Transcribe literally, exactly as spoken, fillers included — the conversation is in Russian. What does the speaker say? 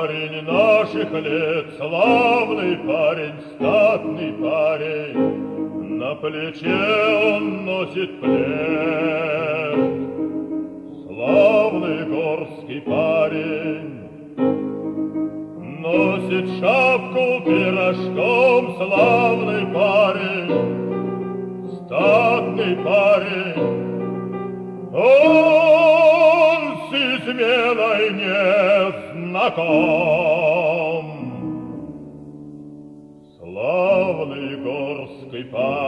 Парень наших лет, славный парень, статный парень, на плече он носит плед. Славный горский парень носит шапку пирожком, славный парень, статный парень. Он с изменой не знаком. Славный горский парень.